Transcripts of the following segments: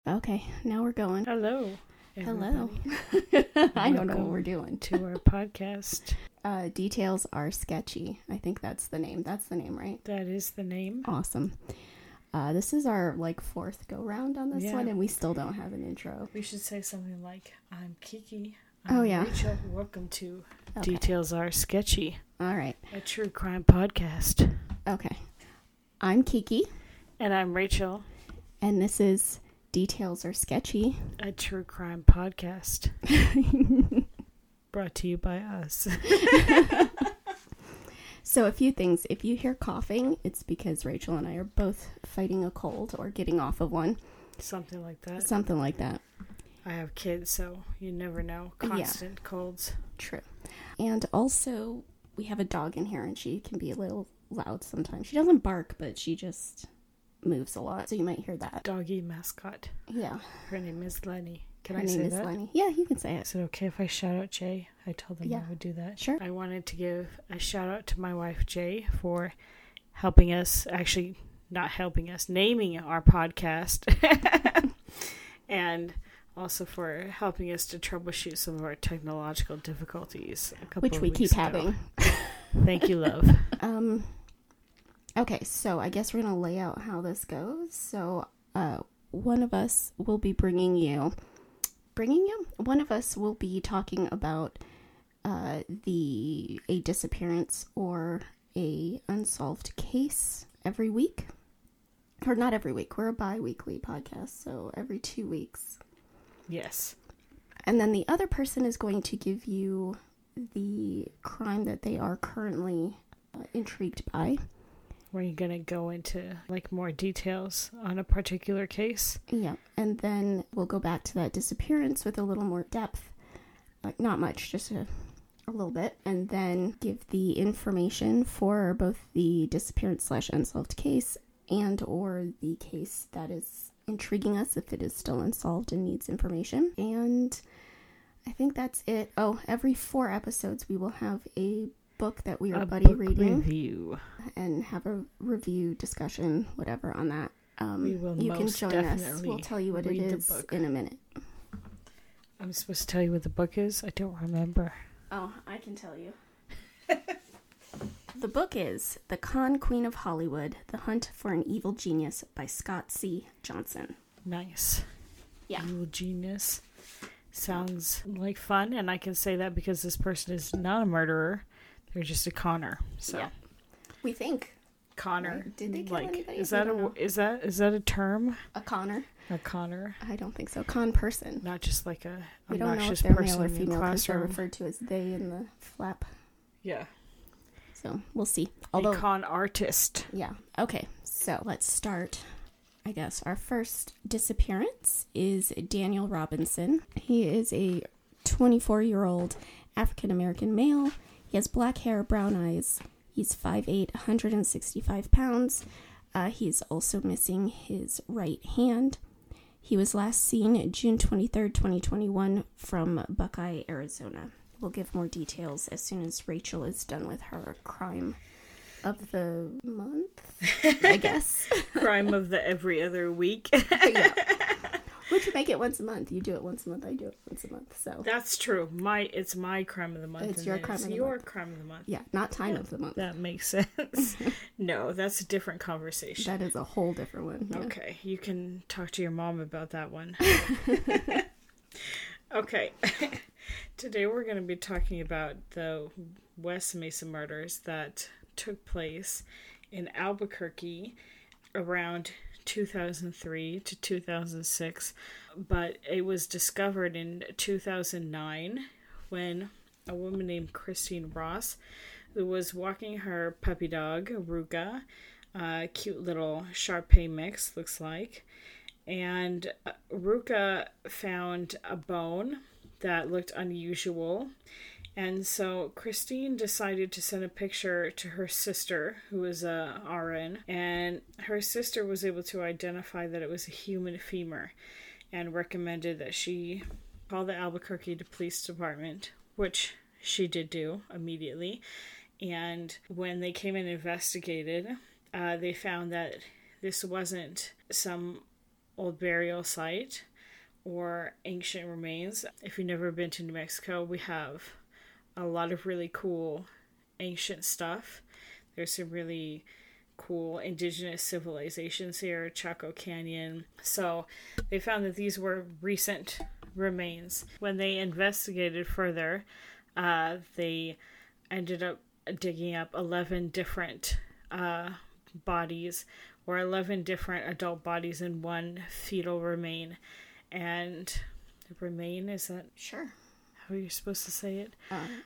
Okay, now we're going. Hello. Hello. Everybody. I don't know what we're doing. To our podcast. Details are sketchy. I think that's the name. That's the name, right? That is the name. Awesome. This is our fourth go round on this Yeah. one, and we still don't have an intro. We should say something like, I'm Kiki. Oh, yeah. Rachel. Welcome to Okay. Details Are Sketchy, All right. a true crime podcast. Okay. I'm Kiki, And I'm Rachel, and this is Details Are Sketchy. a true crime podcast. Brought to you by us. So a few things. If you hear coughing, it's because Rachel and I are both fighting a cold or getting off of one. Something like that. Something like that. I have kids, so you never know. Constant colds. True. And also, we have a dog in here, and she can be a little loud sometimes. She doesn't bark, but she just moves a lot, so you might hear that. Doggy mascot. Yeah. Her name is Lenny. Can Her I name say is that? Lenny. Yeah, you can say it. Is it okay if I shout out Jay? I told them Yeah. I would do that. Sure. I wanted to give a shout out to my wife Jay for helping us, actually not helping us, naming our podcast. And also for helping us to troubleshoot some of our technological difficulties. Which we keep having. Thank you, love. Okay, so I guess we're going to lay out how this goes. So, one of us will be one of us will be talking about a disappearance or a unsolved case every week. Or not every week. We're a bi-weekly podcast, so every 2 weeks. Yes. And then the other person is going to give you the crime that they are currently intrigued by. Were you going to go into more details on a particular case? Yeah, and then we'll go back to that disappearance with a little more depth. Not much, just a little bit. And then give the information for both the disappearance/unsolved case and or the case that is intriguing us if it is still unsolved and needs information. And I think that's it. Oh, every 4 episodes we will have a book that we are buddy reading. Review. And have a review discussion, whatever, on that. We will you can most join us. definitely We'll tell you what it read the is book. in a minute. I'm supposed to tell you what the book is? I don't remember. Oh, I can tell you. The book is The Con Queen of Hollywood, The Hunt for an Evil Genius by Scott C. Johnson. Nice. Yeah. Evil genius. Sounds like fun, and I can say that because this person is not a murderer. They're just a conner. So Yeah. We think. conner. Right. Did they kill anybody? Is We that don't know. is that a term? A conner? A conner? I don't think so. Con person. Not just like a We don't know if obnoxious they're person male or in the female because they're classroom. referred to as they in the flap. Yeah. So we'll see. A con artist. Yeah. Okay. So let's start. I guess our first disappearance is Daniel Robinson. He is a 24-year-old African-American male. He has black hair, brown eyes. He's 5'8", 165 pounds. He's also missing his right hand. He was last seen June 23rd, 2021 from Buckeye, Arizona. We'll give more details as soon as Rachel is done with her crime of the month, I guess. Crime of the every other week. Yeah. We could make it once a month. You do it once a month, I do it once a month. So That's true. It's my crime of the month. It's and your then crime of the your month. crime of the month. yeah, not time of the month. That makes sense. No, that's a different conversation. That is a whole different one. Yeah. Okay, you can talk to your mom about that one. Okay. Today we're going to be talking about the West Mesa murders that took place in Albuquerque around 2003 to 2006, but it was discovered in 2009 when a woman named Christine Ross, who was walking her puppy dog, Ruka, cute little Shar-Pei mix, looks like, and Ruka found a bone that looked unusual, and so Christine decided to send a picture to her sister, who was a RN, and her sister was able to identify that it was a human femur and recommended that she call the Albuquerque Police Department, which she did do immediately. And when they came and investigated, they found that this wasn't some old burial site or ancient remains. If you've never been to New Mexico, we have a lot of really cool ancient stuff. There's some really cool indigenous civilizations here, Chaco Canyon. So they found that these were recent remains. When they investigated further, they ended up digging up 11 different bodies, or 11 different adult bodies and one fetal remain. And remain, is that Sure. how you're supposed to say it?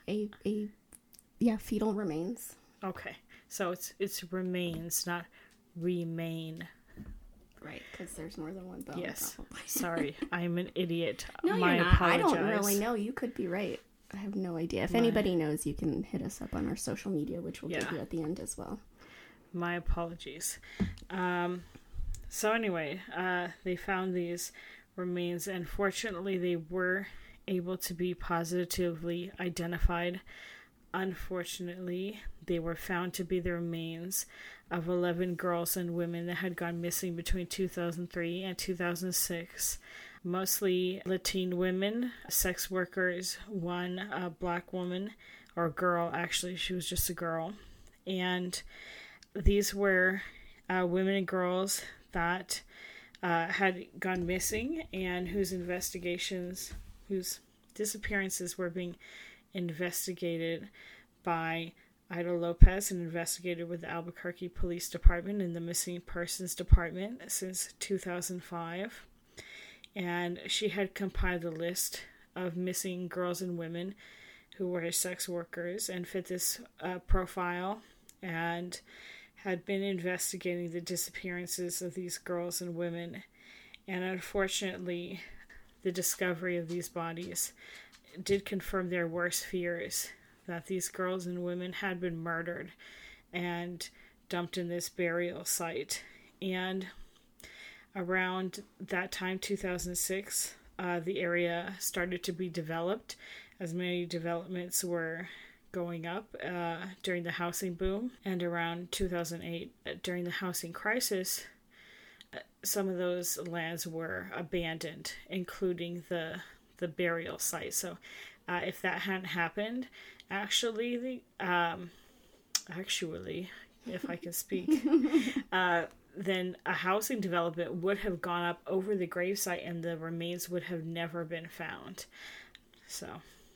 Fetal remains. Okay, so it's remains, not remain. Right, because there's more than one bone. Yes. Probably. Sorry, I'm an idiot. No, My you're not. I apologize. don't really know. You could be right. I have no idea. If anybody knows, you can hit us up on our social media, which we'll give you at the end as well. My apologies. So anyway, they found these remains, and fortunately they were able to be positively identified. Unfortunately, they were found to be the remains of 11 girls and women that had gone missing between 2003 and 2006. Mostly Latin women, sex workers, one black woman, or girl, actually, she was just a girl. And these were women and girls that had gone missing and whose disappearances were being investigated by Ida Lopez, an investigator with the Albuquerque Police Department and the Missing Persons Department since 2005. And she had compiled a list of missing girls and women who were sex workers and fit this profile, and had been investigating the disappearances of these girls and women. And unfortunately, the discovery of these bodies did confirm their worst fears, that these girls and women had been murdered and dumped in this burial site. And around that time, 2006, the area started to be developed, as many developments were going up during the housing boom. And around 2008, during the housing crisis, some of those lands were abandoned, including the burial site. So if that hadn't happened, actually, if I can speak, then a housing development would have gone up over the gravesite and the remains would have never been found. So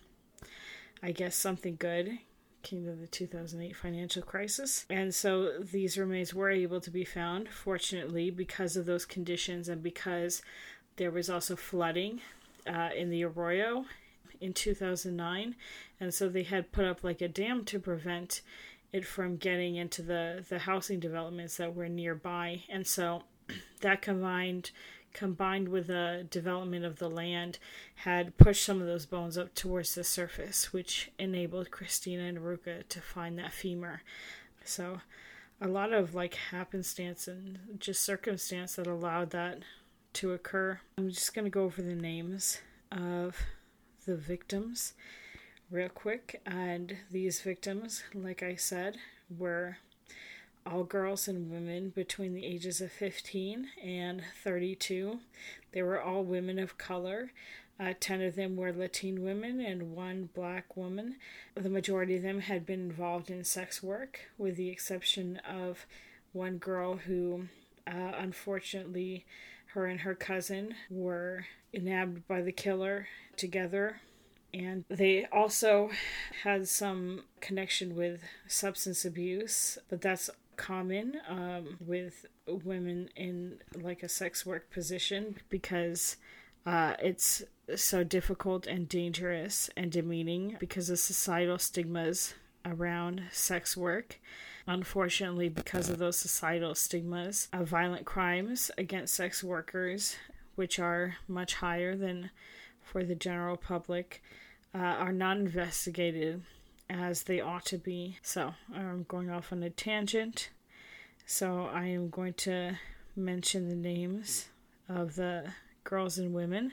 I guess something good came of the 2008 financial crisis. And so these remains were able to be found, fortunately, because of those conditions and because there was also flooding in the Arroyo in 2009. And so they had put up like a dam to prevent it from getting into the housing developments that were nearby. And so that combined with the development of the land had pushed some of those bones up towards the surface, which enabled Christina and Ruka to find that femur. So a lot of like happenstance and just circumstance that allowed that to occur. I'm just going to go over the names of the victims real quick. And these victims, like I said, were all girls and women between the ages of 15 and 32. They were all women of color. 10 of them were Latin women and one black woman. The majority of them had been involved in sex work, with the exception of one girl who, unfortunately, her and her cousin were nabbed by the killer together. And they also had some connection with substance abuse, but that's common with women in like a sex work position, because it's so difficult and dangerous and demeaning because of societal stigmas around sex work. Unfortunately, because of those societal stigmas, violent crimes against sex workers, which are much higher than for the general public, are not investigated as they ought to be. So I'm going off on a tangent. So I am going to mention the names of the girls and women.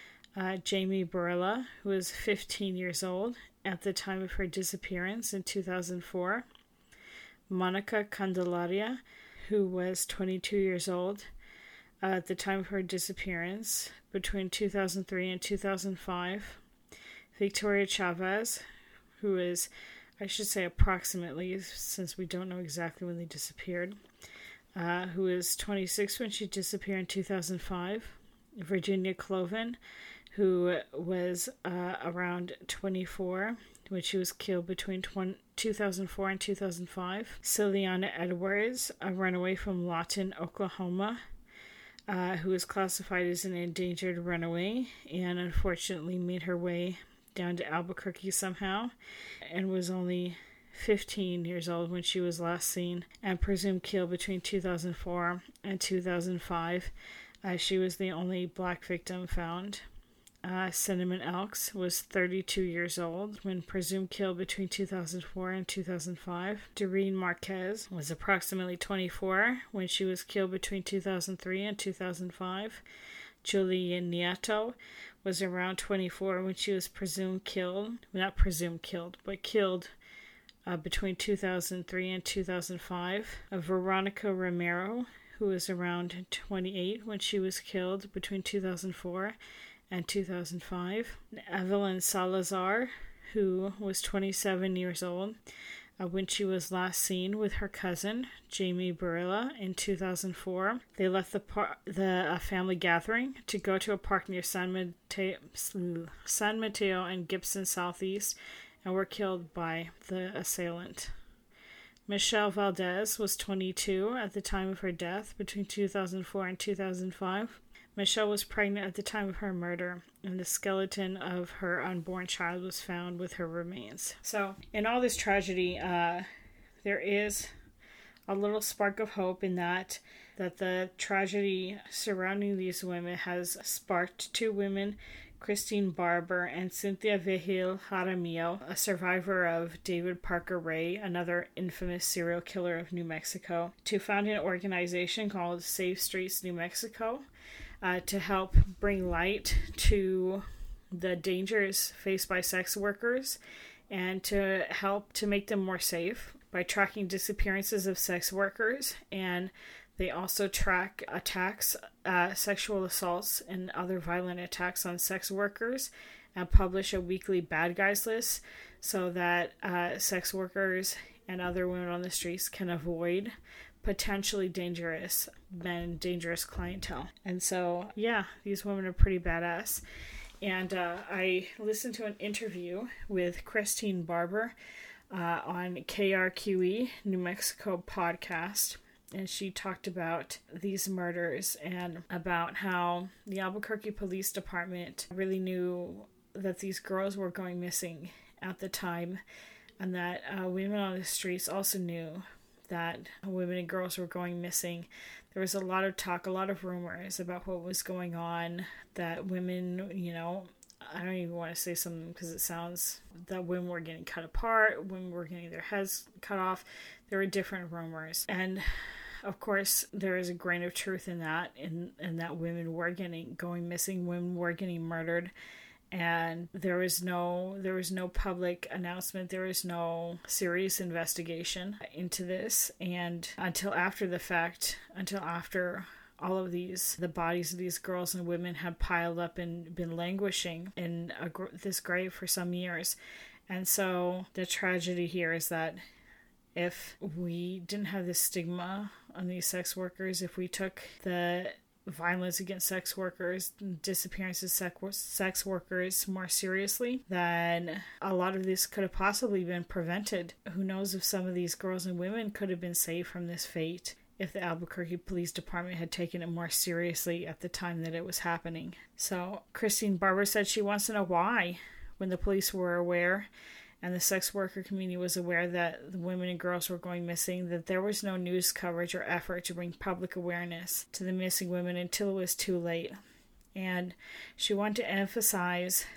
Jamie Barilla, who was 15 years old at the time of her disappearance in 2004. Monica Candelaria, who was 22 years old. at the time of her disappearance between 2003 and 2005. Victoria Chavez, who is, I should say approximately, since we don't know exactly when they disappeared, who is 26 when she disappeared in 2005. Virginia Cloven, who was around 24 when she was killed between 2004 and 2005. Celiana Edwards, a runaway from Lawton, Oklahoma, who was classified as an endangered runaway and unfortunately made her way down to Albuquerque somehow and was only 15 years old when she was last seen and presumed killed between 2004 and 2005. She was the only black victim found. Cinnamon Elks was 32 years old when presumed killed between 2004 and 2005. Doreen Marquez was approximately 24 when she was killed between 2003 and 2005. Julia Nieto was around 24 when she was killed between 2003 and 2005. Veronica Romero, who was around 28 when she was killed between 2004 and 2005. Evelyn Salazar, who was 27 years old when she was last seen with her cousin, Jamie Barilla, in 2004. They left the family gathering to go to a park near San Mateo and Gibson Southeast and were killed by the assailant. Michelle Valdez was 22 at the time of her death between 2004 and 2005. Michelle was pregnant at the time of her murder, and the skeleton of her unborn child was found with her remains. So, in all this tragedy, there is a little spark of hope in that the tragedy surrounding these women has sparked two women, Christine Barber and Cynthia Vigil Jaramillo, a survivor of David Parker Ray, another infamous serial killer of New Mexico, to found an organization called Safe Streets New Mexico to help bring light to the dangers faced by sex workers and to help to make them more safe by tracking disappearances of sex workers. And they also track attacks, sexual assaults, and other violent attacks on sex workers and publish a weekly bad guys list so that sex workers and other women on the streets can avoid potentially dangerous men, dangerous clientele. And so, yeah, these women are pretty badass. And I listened to an interview with Christine Barber on KRQE New Mexico podcast. And she talked about these murders and about how the Albuquerque Police Department really knew that these girls were going missing at the time, and that women on the streets also knew that women and girls were going missing. There was a lot of talk, a lot of rumors about what was going on, that women, I don't even want to say something because it sounds that women were getting cut apart, women were getting their heads cut off. There were different rumors. And of course, there is a grain of truth in that, in that women were going missing, women were getting murdered. And there was no public announcement. There was no serious investigation into this. And until after the fact, until after all of the bodies of these girls and women had piled up and been languishing in this grave for some years. And so the tragedy here is that if we didn't have this stigma on these sex workers, if we took the violence against sex workers, disappearances of sex workers more seriously, then a lot of this could have possibly been prevented. Who knows if some of these girls and women could have been saved from this fate if the Albuquerque Police Department had taken it more seriously at the time that it was happening. So Christine Barber said she wants to know why, when the police were aware and the sex worker community was aware that the women and girls were going missing, that there was no news coverage or effort to bring public awareness to the missing women until it was too late. And she wanted to emphasize,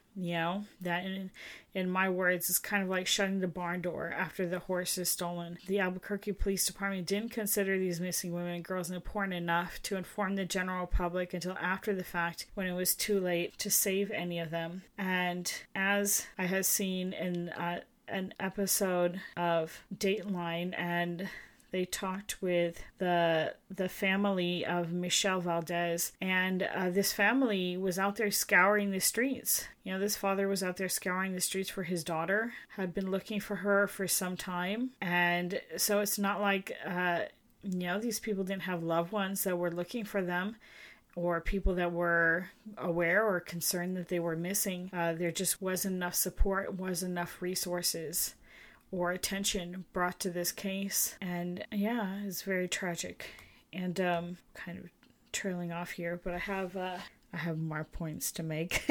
that in my words, it's kind of like shutting the barn door after the horse is stolen. The Albuquerque Police Department didn't consider these missing women and girls important enough to inform the general public until after the fact, when it was too late to save any of them. And as I had seen in an episode of Dateline and They talked with the family of Michelle Valdez, and this family was out there scouring the streets. You know, this father was out there scouring the streets for his daughter, had been looking for her for some time, and so it's not like, these people didn't have loved ones that were looking for them, or people that were aware or concerned that they were missing. There just wasn't enough support, wasn't enough resources or attention brought to this case. And yeah, it's very tragic. And kind of trailing off here, but I have more points to make.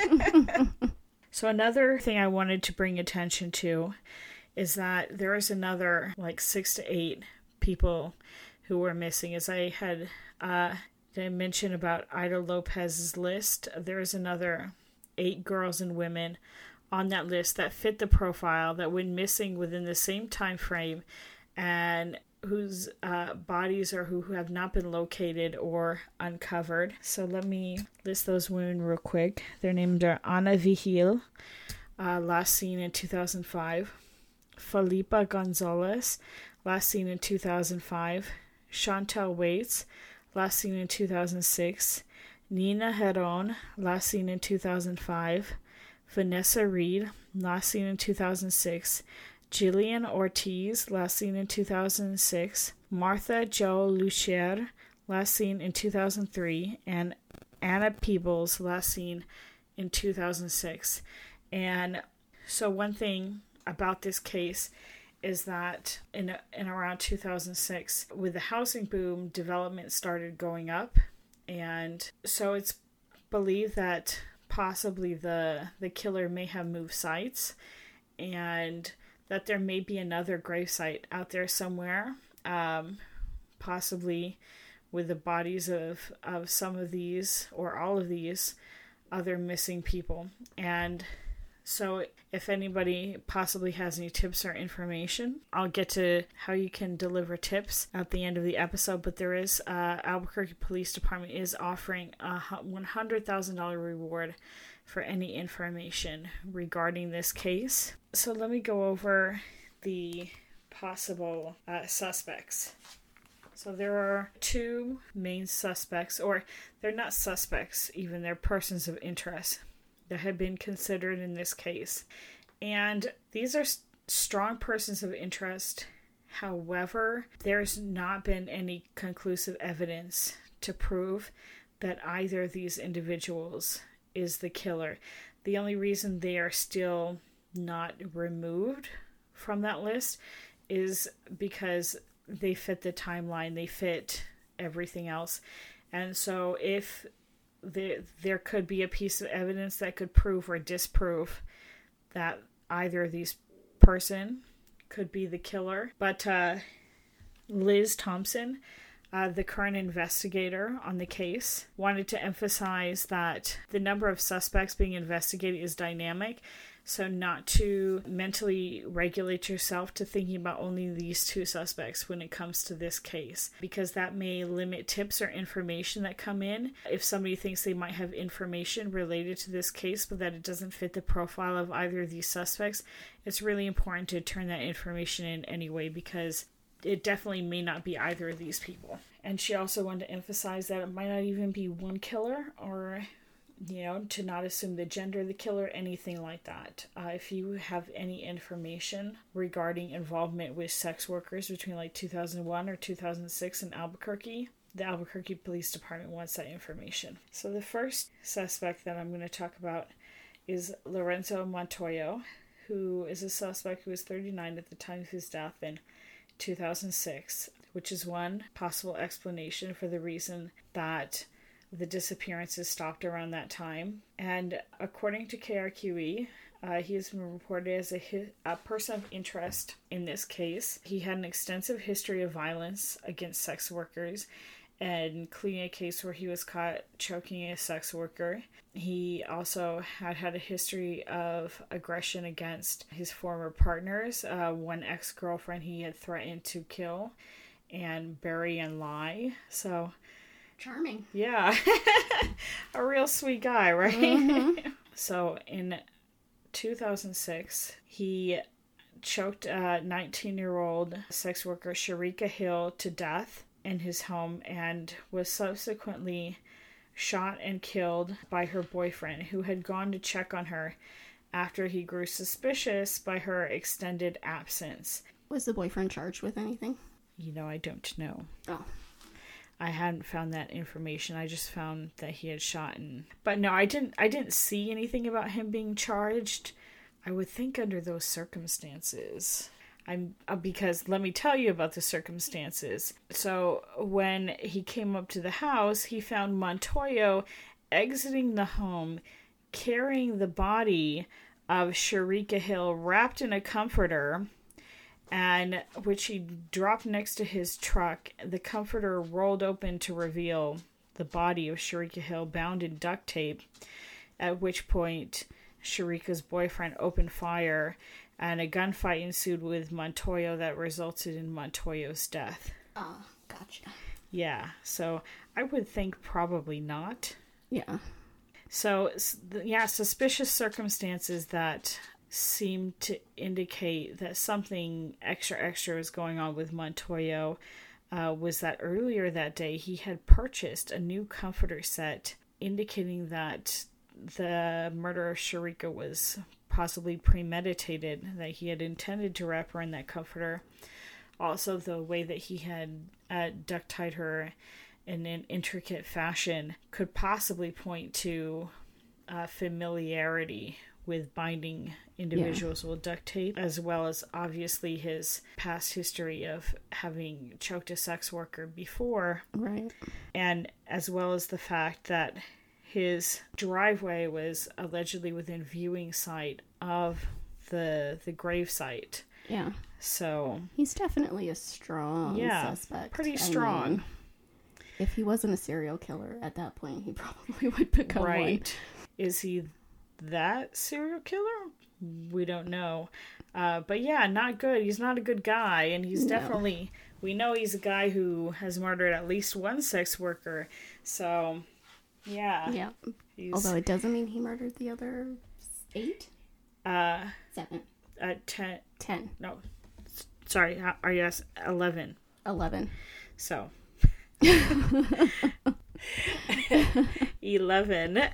So another thing I wanted to bring attention to is that there is another 6 to 8 people who were missing. As I had mentioned about Ida Lopez's list, there is another 8 girls and women on that list that fit the profile, that went missing within the same time frame, and whose bodies who have not been located or uncovered. So let me list those women real quick. Their names are Ana Vigil, last seen in 2005. Felipa Gonzalez, last seen in 2005. Chantel Waits, last seen in 2006. Nina Heron, last seen in 2005. Vanessa Reed, last seen in 2006. Jillian Ortiz, last seen in 2006. Martha Jo Lucier, last seen in 2003. And Anna Peebles, last seen in 2006. And so one thing about this case is that in around 2006, with the housing boom, development started going up. And so it's believed that possibly the killer may have moved sites, and that there may be another gravesite out there somewhere, possibly with the bodies of some of these or all of these other missing people. And so if anybody possibly has any tips or information, I'll get to how you can deliver tips at the end of the episode. But there is, Albuquerque Police Department is offering a $100,000 reward for any information regarding this case. So let me go over the possible suspects. So there are 2 main suspects, or they're not suspects even, they're persons of interest that have been considered in this case. And these are strong persons of interest. However, there's not been any conclusive evidence to prove that either of these individuals is the killer. The only reason they are still not removed from that list is because they fit the timeline, they fit everything else. And so if there could be a piece of evidence that could prove or disprove that either of these person could be the killer. But Liz Thompson, the current investigator on the case, wanted to emphasize that the number of suspects being investigated is dynamic. So not to mentally regulate yourself to thinking about only these 2 suspects when it comes to this case, because that may limit tips or information that come in. If somebody thinks they might have information related to this case, but that it doesn't fit the profile of either of these suspects, it's really important to turn that information in anyway, because it definitely may not be either of these people. And she also wanted to emphasize that it might not even be one killer, or to not assume the gender of the killer, anything like that. If you have any information regarding involvement with sex workers between 2001 or 2006 in Albuquerque, the Albuquerque Police Department wants that information. So the first suspect that I'm going to talk about is Lorenzo Montoyo, who is a suspect who was 39 at the time of his death in 2006, which is one possible explanation for the reason that the disappearances stopped around that time. And according to KRQE, he has been reported as a person of interest in this case. He had an extensive history of violence against sex workers, including a case where he was caught choking a sex worker. He also had a history of aggression against his former partners. One ex-girlfriend he had threatened to kill and bury and lie. So charming. Yeah. A real sweet guy, right? Mm-hmm. So in 2006, he choked a 19-year-old sex worker, Sharika Hill, to death in his home and was subsequently shot and killed by her boyfriend, who had gone to check on her after he grew suspicious by her extended absence. Was the boyfriend charged with anything? I don't know. Oh. I hadn't found that information. I just found that he had shot But no, I didn't see anything about him being charged. I would think under those circumstances. Because let me tell you about the circumstances. So when he came up to the house, he found Montoya exiting the home, carrying the body of Sharika Hill wrapped in a comforter, and which he dropped next to his truck. The comforter rolled open to reveal the body of Sharika Hill bound in duct tape, at which point Sharika's boyfriend opened fire, and a gunfight ensued with Montoya that resulted in Montoya's death. Oh, gotcha. Yeah, so I would think probably not. Yeah. So, yeah, suspicious circumstances that seem to indicate that something extra was going on with Montoya was that earlier that day he had purchased a new comforter set, indicating that the murder of Sharika was possibly premeditated, that he had intended to wrap her in that comforter. Also, the way that he had duct tied her in an intricate fashion could possibly point to familiarity with binding individuals with duct tape, as well as obviously his past history of having choked a sex worker before. Right. And as well as the fact that his driveway was allegedly within viewing sight of the grave site. Yeah. So he's definitely a strong suspect. Pretty strong. I mean, if he wasn't a serial killer at that point, he probably would become one. Is he that serial killer? We don't know. But yeah, not good. He's not a good guy, and he's definitely... We know he's a guy who has murdered at least one sex worker. So, yeah. Yeah. Although it doesn't mean he murdered the other 8? 7. 10. 10. No. Sorry, are you asking? 11. 11. So. 11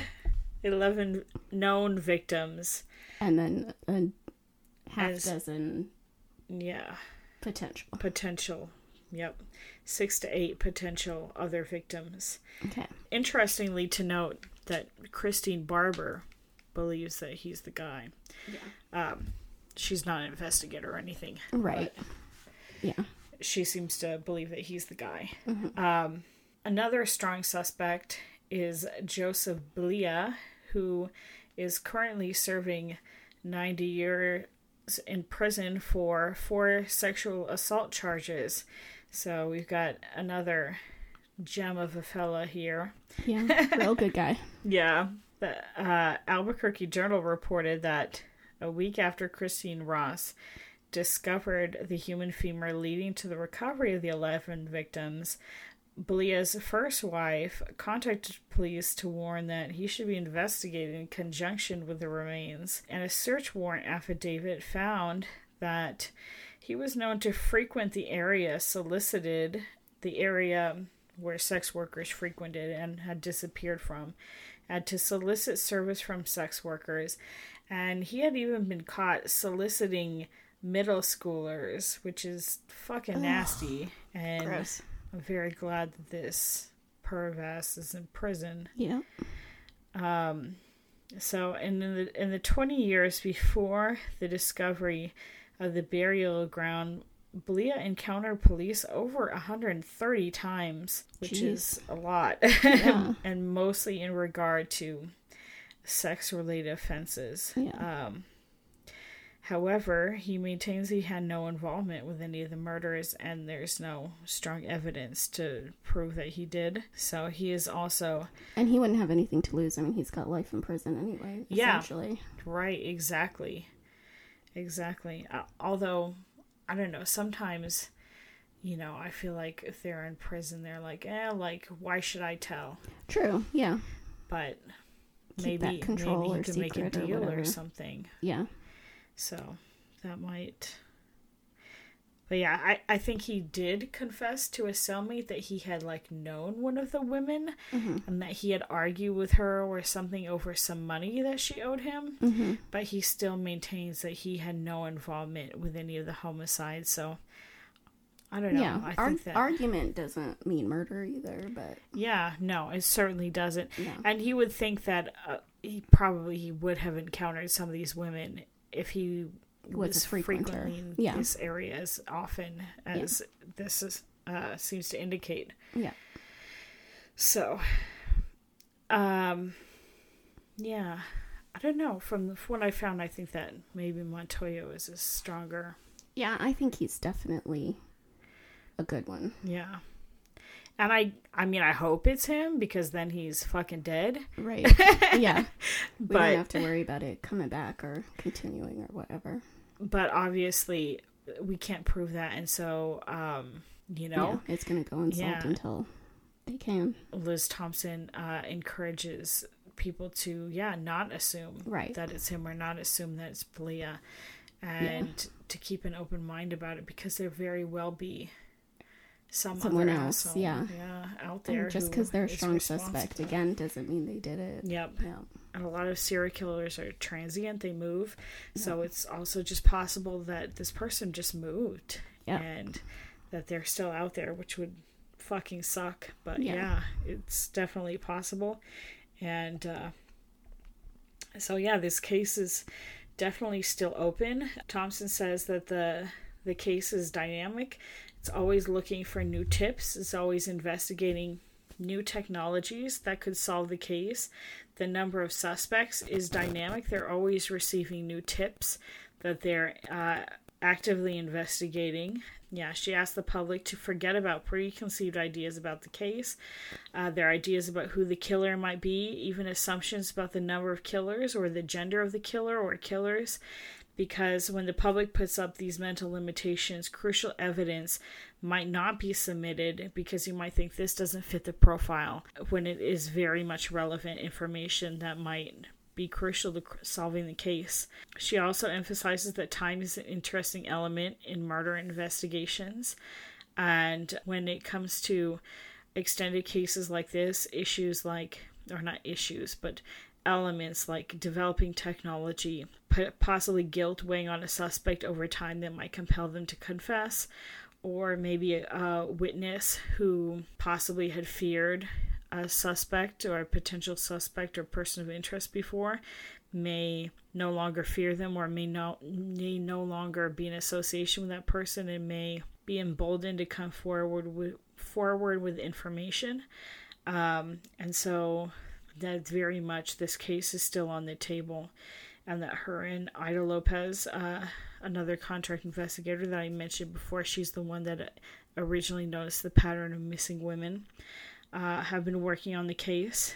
known victims. And then a half dozen. Yeah. Potential. Yep. 6 to 8 potential other victims. Okay. Interestingly to note that Christine Barber believes that he's the guy. Yeah. She's not an investigator or anything. Right. Yeah. She seems to believe that he's the guy. Mm-hmm. Another strong suspect is Joseph Blia, who is currently serving 90 years in prison for 4 sexual assault charges. So we've got another gem of a fella here. Yeah, real good guy. Yeah. The Albuquerque Journal reported that a week after Christine Ross discovered the human femur leading to the recovery of the 11 victims, Blia's first wife contacted police to warn that he should be investigated in conjunction with the remains, and a search warrant affidavit found that he was known to frequent the area where sex workers frequented and had disappeared from, and to solicit service from sex workers, and he had even been caught soliciting middle schoolers, which is fucking nasty. And gross. I'm very glad that this perv-ass is in prison. Yeah. So in the 20 years before the discovery of the burial ground, Blia encountered police over 130 times, which is a lot. Yeah. And mostly in regard to sex-related offenses. Yeah. However, he maintains he had no involvement with any of the murders, and there's no strong evidence to prove that he did. So he is also... And he wouldn't have anything to lose. I mean, he's got life in prison anyway, essentially. Right, exactly. Although, I don't know, sometimes, I feel like if they're in prison, they're like, why should I tell? True, yeah. But Keep maybe that control he or could make a secret or deal whatever. or something. Yeah. So that might... But yeah, I think he did confess to a cellmate that he had, like, known one of the women, and that he had argued with her or something over some money that she owed him, but he still maintains that he had no involvement with any of the homicides, so I don't know. Yeah, I think that... argument doesn't mean murder either, but... Yeah, no, it certainly doesn't. Yeah. And he would think that he would have encountered some of these women if he... was frequently in this area as often as this is, seems to indicate. Yeah. So, yeah, I don't know. From what I found, I think that maybe Montoya is a stronger. Yeah, I think he's definitely a good one. Yeah. And I mean, I hope it's him, because then he's fucking dead. Right. Yeah. We don't have to worry about it coming back or continuing or whatever. But obviously, we can't prove that, and so, Yeah, it's going to go unsolved until they can. Liz Thompson encourages people to, not assume that it's him, or not assume that it's Belia, and to keep an open mind about it, because there very well be someone else, out there. And just because they're a strong suspect, again, doesn't mean they did it. Yep. And a lot of serial killers are transient, they move. So it's also just possible that this person just moved and that they're still out there, which would fucking suck. But it's definitely possible. And so this case is definitely still open. Thompson says that the case is dynamic. It's always looking for new tips. It's always investigating new technologies that could solve the case. The number of suspects is dynamic. They're always receiving new tips that they're actively investigating. Yeah, she asked the public to forget about preconceived ideas about the case, their ideas about who the killer might be, even assumptions about the number of killers or the gender of the killer or killers. Because when the public puts up these mental limitations, crucial evidence might not be submitted, because you might think this doesn't fit the profile, when it is very much relevant information that might be crucial to solving the case. She also emphasizes that time is an interesting element in murder investigations. And when it comes to extended cases like this, elements like developing technology, possibly guilt weighing on a suspect over time that might compel them to confess, or maybe a witness who possibly had feared a suspect or a potential suspect or person of interest before may no longer fear them, or may no longer be in association with that person, and may be emboldened to come forward with information. And so that very much this case is still on the table, and that her and Ida Lopez, another contract investigator that I mentioned before, she's the one that originally noticed the pattern of missing women, have been working on the case.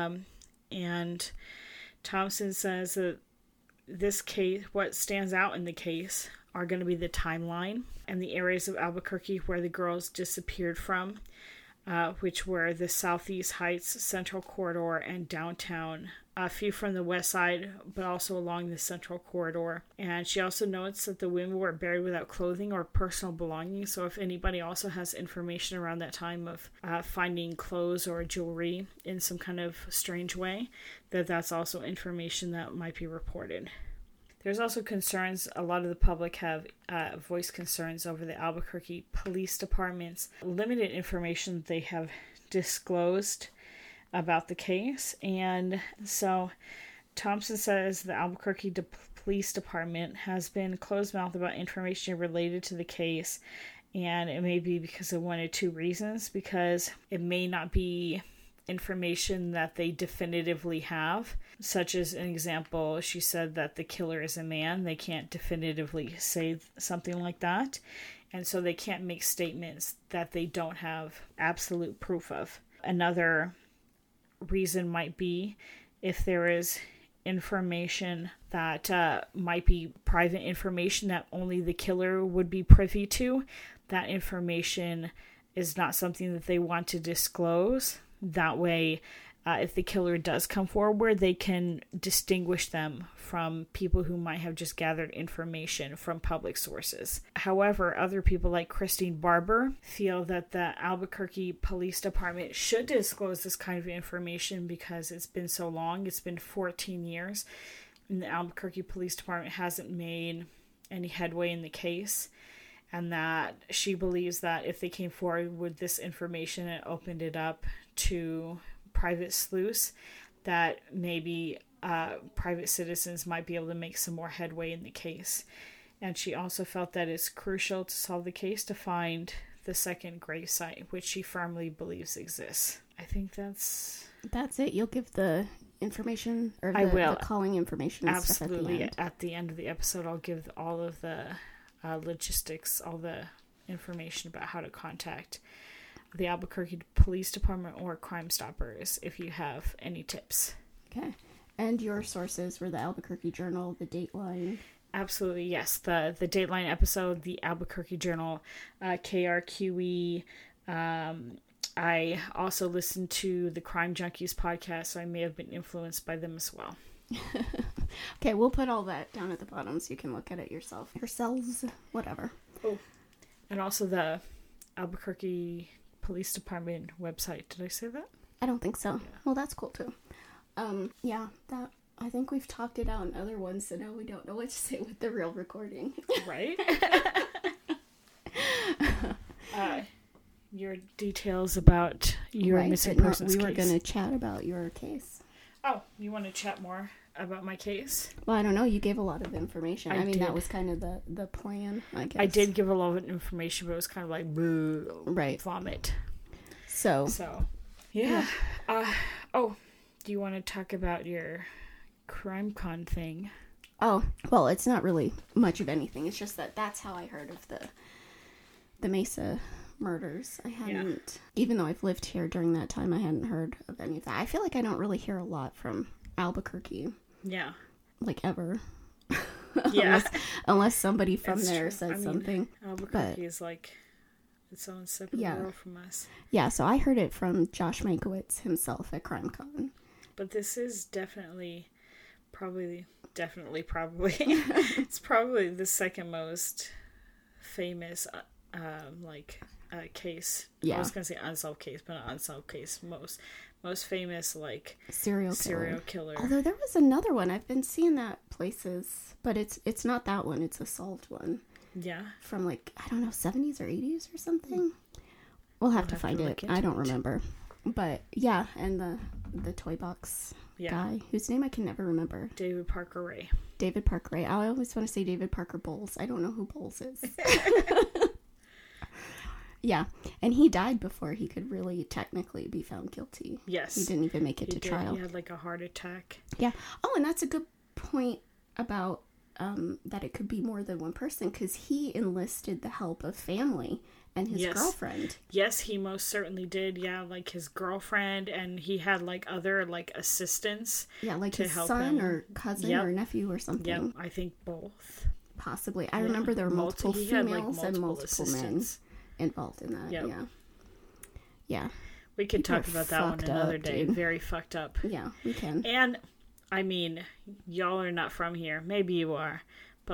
And Thompson says that this case, what stands out in the case are going to be the timeline and the areas of Albuquerque where the girls disappeared from, which were the Southeast Heights, Central Corridor, and downtown. A few from the west side, but also along the Central Corridor. And she also notes that the women were buried without clothing or personal belongings. So if anybody also has information around that time of finding clothes or jewelry in some kind of strange way, that's also information that might be reported. There's also concerns, a lot of the public have voiced concerns over the Albuquerque Police Department's limited information they have disclosed about the case. And so Thompson says the Albuquerque Police Department has been closed-mouthed about information related to the case, and it may be because of one or two reasons, because it may not be information that they definitively have, such as an example, she said that the killer is a man. They can't definitively say something like that, and so they can't make statements that they don't have absolute proof of. Another reason might be if there is information that might be private information that only the killer would be privy to, that information is not something that they want to disclose. That way if the killer does come forward, they can distinguish them from people who might have just gathered information from public sources. However, other people like Christine Barber feel that the Albuquerque Police Department should disclose this kind of information because it's been so long. It's been 14 years, and the Albuquerque Police Department hasn't made any headway in the case. And that she believes that if they came forward with this information and opened it up to private sleuths, that maybe private citizens might be able to make some more headway in the case. And she also felt that it's crucial to solve the case to find the second gravesite, which she firmly believes exists. I think that's it. You'll give the information, or I will. The calling information and absolutely stuff at the end of the episode. I'll give all of the logistics, all the information about how to contact the Albuquerque Police Department or Crime Stoppers if you have any tips. Okay. And your sources were the Albuquerque Journal, the Dateline. Absolutely, yes. The Dateline episode, the Albuquerque Journal, KRQE. I also listened to the Crime Junkies podcast, so I may have been influenced by them as well. Okay, we'll put all that down at the bottom so you can look at it yourself. Yourselves, whatever. Oh, and also the Albuquerque Police Department website. Did I say that? I don't think so. Yeah. Well, that's cool too. Yeah, that I think we've talked it out in other ones, so now we don't know what to say with the real recording. Right? Your details about your missing persons case. We were going to chat about your case. Oh, you want to chat more about my case? Well, I don't know. You gave a lot of information. I mean, did. That was kind of the plan, I guess. I did give a lot of information, but it was kind of like vomit. So yeah. Do you want to talk about your CrimeCon thing? Oh, well, it's not really much of anything. It's just that's how I heard of the Mesa murders. I hadn't, even though I've lived here during that time, I hadn't heard of any of that. I feel like I don't really hear a lot from Albuquerque. Yeah. Like ever. Yeah. unless somebody from there says something. Albuquerque is like its own separate world from us. Yeah, so I heard it from Josh Mankiewicz himself at CrimeCon. But this is probably it's probably the second most famous case. Yeah. I was gonna say unsolved case, but not unsolved case. Most famous serial killer. Although there was another one. I've been seeing that places, but it's not that one. It's a solved one. Yeah. From I don't know, 70s or 80s or something. We'll have to find it. I don't remember. But yeah, and the toy box guy whose name I can never remember. David Parker Ray. I always want to say David Parker Bowles. I don't know who Bowles is. Yeah, and he died before he could really technically be found guilty. Yes. He didn't even make it to trial. He had a heart attack. Yeah. Oh, and that's a good point about that it could be more than one person, because he enlisted the help of family and his girlfriend. Yes, he most certainly did. Yeah, his girlfriend, and he had other assistants. Yeah, his son or cousin or nephew or something. Yeah, I think both. Possibly. I remember there were multiple females and multiple men involved in that. Yep. Yeah. We could talk about that one another day. Dude. Very fucked up. Yeah, we can. And I mean, y'all are not from here. Maybe you are, but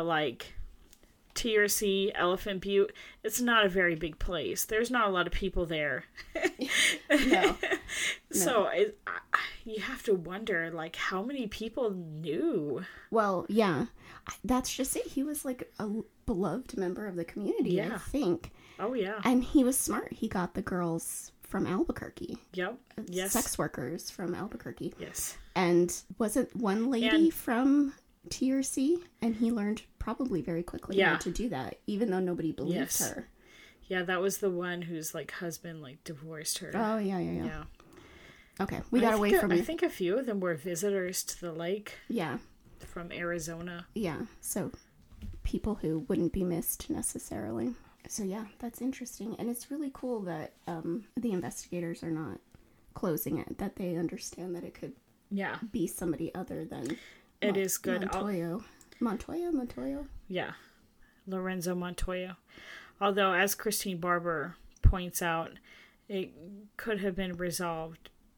TRC, Elephant Butte, it's not a very big place. There's not a lot of people there. No. So you have to wonder, how many people knew? Well, yeah. That's just it. He was a beloved member of the community, I think. Oh, yeah. And he was smart. He got the girls from Albuquerque. Yep. Yes. Sex workers from Albuquerque. Yes. And wasn't one lady from TRC? And he learned probably very quickly how to do that, even though nobody believed her. Yeah, that was the one whose husband divorced her. Oh, yeah. Okay, we got away from it. I think a few of them were visitors to the lake. Yeah. From Arizona. Yeah, so people who wouldn't be missed necessarily. So yeah, that's interesting. And it's really cool that the investigators are not closing it, that they understand that it could be somebody other than it is good. Montoya? Yeah, Lorenzo Montoya. Although, as Christine Barber points out, it could have been resolved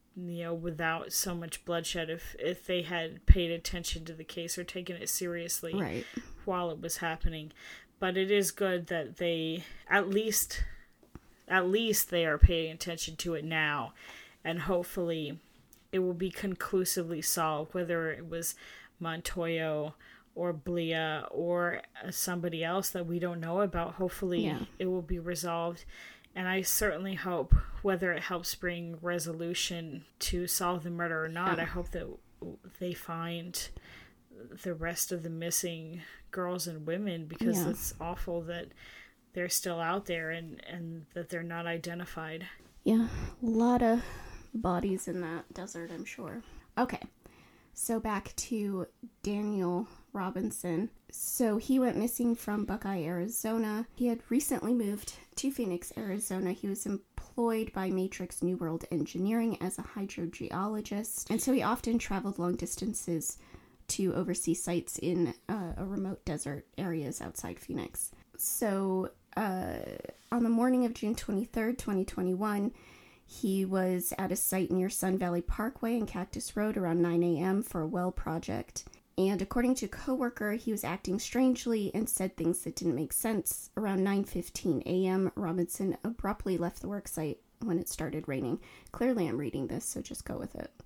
without so much bloodshed if they had paid attention to the case or taken it seriously Right. while it was happening. But it is good that they at least they are paying attention to it now, and hopefully it will be conclusively solved, whether it was Montoya or Blia or somebody else that we don't know about. Hopefully it will be resolved. And I certainly hope, whether it helps bring resolution to solve the murder or not, I hope that they find the rest of the missing girls and women, because it's awful that they're still out there and that they're not identified. Yeah, a lot of bodies in that desert, I'm sure. Okay, so back to Daniel Robinson. So he went missing from Buckeye, Arizona. He had recently moved to Phoenix, Arizona. He was employed by Matrix New World Engineering as a hydrogeologist, and so he often traveled long distances to oversee sites in a remote desert areas outside Phoenix. So on the morning of June 23rd, 2021, he was at a site near Sun Valley Parkway and Cactus Road around 9 a.m. for a well project. And according to a coworker, he was acting strangely and said things that didn't make sense. Around 9:15 a.m., Robinson abruptly left the work site when it started raining. Clearly, I'm reading this, so just go with it.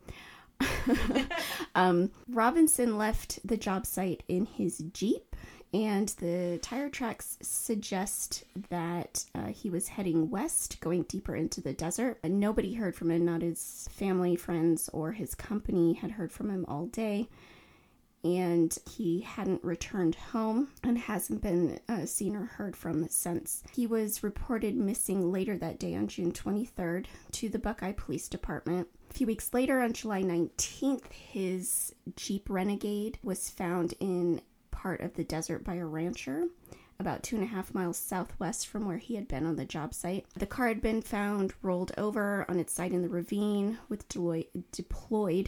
Robinson left the job site in his Jeep, and the tire tracks suggest that he was heading west, going deeper into the desert. And nobody heard from him, not his family, friends, or his company had heard from him all day. And he hadn't returned home and hasn't been seen or heard from since. He was reported missing later that day on June 23rd to the Buckeye Police Department. A few weeks later, on July 19th, his Jeep Renegade was found in part of the desert by a rancher about 2.5 miles southwest from where he had been on the job site. The car had been found rolled over on its side in the ravine with deployed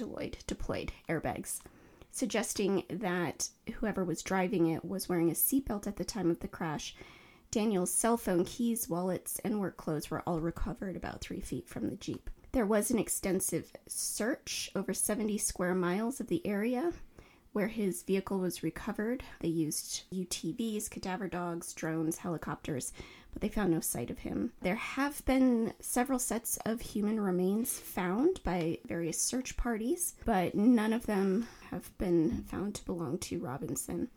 airbags, suggesting that whoever was driving it was wearing a seatbelt at the time of the crash. Daniel's cell phone, keys, wallets, and work clothes were all recovered about 3 feet from the Jeep. There was an extensive search over 70 square miles of the area where his vehicle was recovered. They used UTVs, cadaver dogs, drones, helicopters, but they found no sight of him. There have been several sets of human remains found by various search parties, but none of them have been found to belong to Robinson.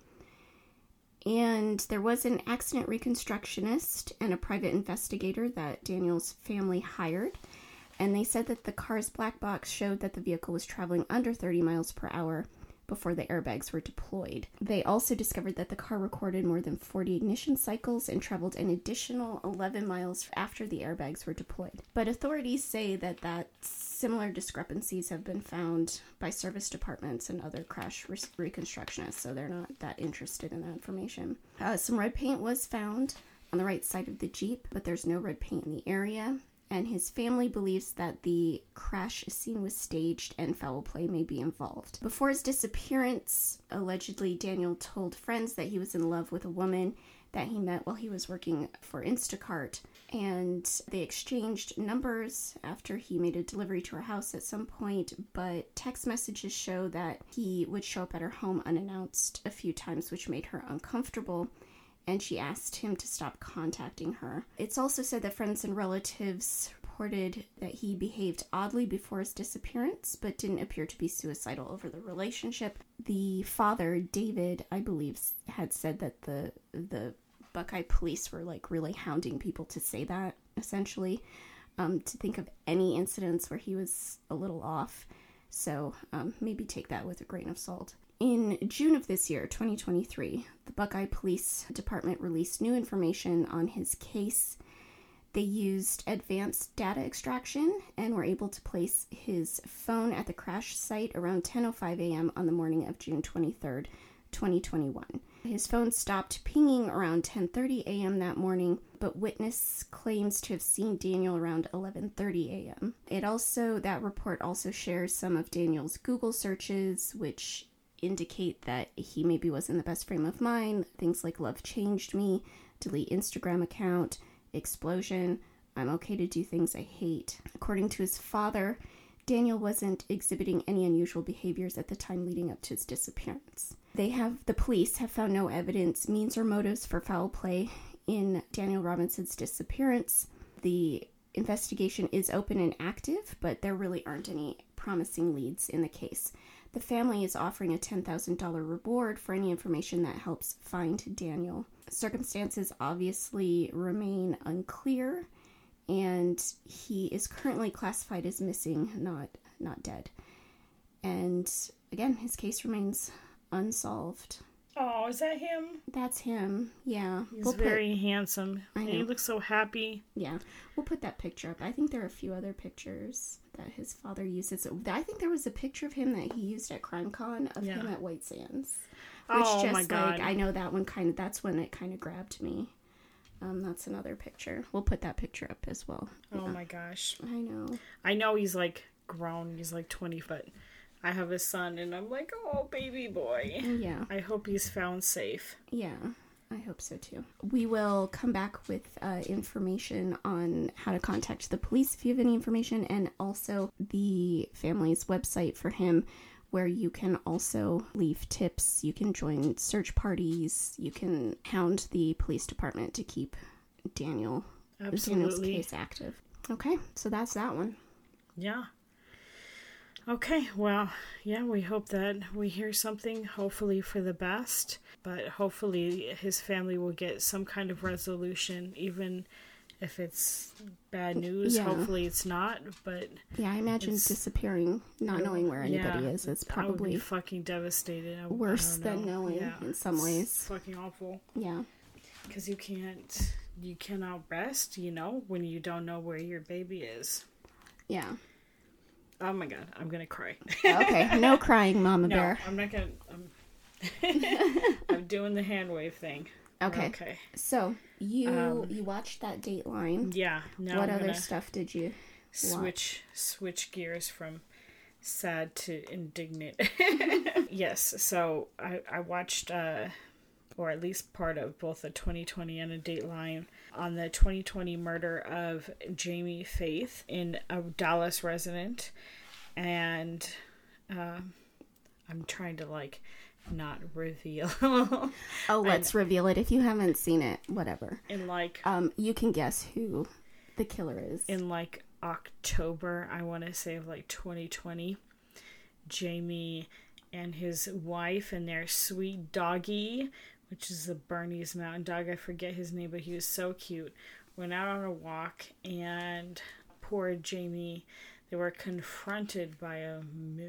And there was an accident reconstructionist and a private investigator that Daniel's family hired, and they said that the car's black box showed that the vehicle was traveling under 30 miles per hour before the airbags were deployed. They also discovered that the car recorded more than 40 ignition cycles and traveled an additional 11 miles after the airbags were deployed. But authorities say that similar discrepancies have been found by service departments and other crash reconstructionists, so they're not that interested in that information. Some red paint was found on the right side of the Jeep, but there's no red paint in the area. And his family believes that the crash scene was staged and foul play may be involved. Before his disappearance, allegedly Daniel told friends that he was in love with a woman that he met while he was working for Instacart, and they exchanged numbers after he made a delivery to her house at some point, but text messages show that he would show up at her home unannounced a few times, which made her uncomfortable, and she asked him to stop contacting her. It's also said that friends and relatives reported that he behaved oddly before his disappearance, but didn't appear to be suicidal over the relationship. The father, David, I believe, had said that the Buckeye police were really hounding people to say that, essentially, to think of any incidents where he was a little off. So maybe take that with a grain of salt. In June of this year, 2023, the Buckeye Police Department released new information on his case. They used advanced data extraction and were able to place his phone at the crash site around 10:05 a.m. on the morning of June 23rd, 2021. His phone stopped pinging around 10:30 a.m. that morning, but witness claims to have seen Daniel around 11:30 a.m. That report also shares some of Daniel's Google searches, which indicate that he maybe wasn't in the best frame of mind. Things like love changed me, delete Instagram account, explosion, I'm okay to do things I hate. According to his father, Daniel wasn't exhibiting any unusual behaviors at the time leading up to his disappearance. The police have found no evidence, means, or motives for foul play in Daniel Robinson's disappearance. The investigation is open and active, but there really aren't any promising leads in the case. The family is offering a $10,000 reward for any information that helps find Daniel. Circumstances obviously remain unclear, and he is currently classified as missing, not dead. And again, his case remains unsolved. Oh, is that him? That's him, yeah. He's very handsome. I know. He looks so happy. Yeah, we'll put that picture up. I think there are a few other pictures that his father uses. I think there was a picture of him that he used at CrimeCon of him at White Sands. Which my God. I know that one that's when it kind of grabbed me. That's another picture. We'll put that picture up as well. Oh my gosh. I know he's like grown. He's like 20, but I have a son and I'm like, oh, baby boy. Yeah. I hope he's found safe. Yeah, I hope so too. We will come back with information on how to contact the police if you have any information, and also the family's website for him, where you can also leave tips. You can join search parties. You can hound the police department to keep Daniel's case active. Okay, so that's that one. Yeah. Okay, well, yeah, we hope that we hear something, hopefully for the best, but hopefully his family will get some kind of resolution, even if it's bad news. Yeah. Hopefully it's not, but... Yeah, I imagine disappearing, not knowing where anybody is. It's probably... I would be fucking devastated. Worse than knowing in some ways. It's fucking awful. Yeah. Because you cannot rest, when you don't know where your baby is. Yeah. Oh my God, I'm gonna cry. Okay, no crying, Mama Bear. I'm not gonna. I'm doing the hand wave thing. Okay. So you watched that Dateline. Yeah. What other stuff did you switch gears from sad to indignant? Yes. So I watched, or at least part of both a 2020 and a Dateline on the 2020 murder of Jamie Faith, a Dallas resident, and I'm trying to not reveal. Let's reveal it if you haven't seen it. Whatever. In you can guess who the killer is. In October, I want to say of 2020, Jamie and his wife and their sweet doggy, which is a Bernese Mountain Dog. I forget his name, but he was so cute. Went out on a walk, and poor Jamie, they were confronted by a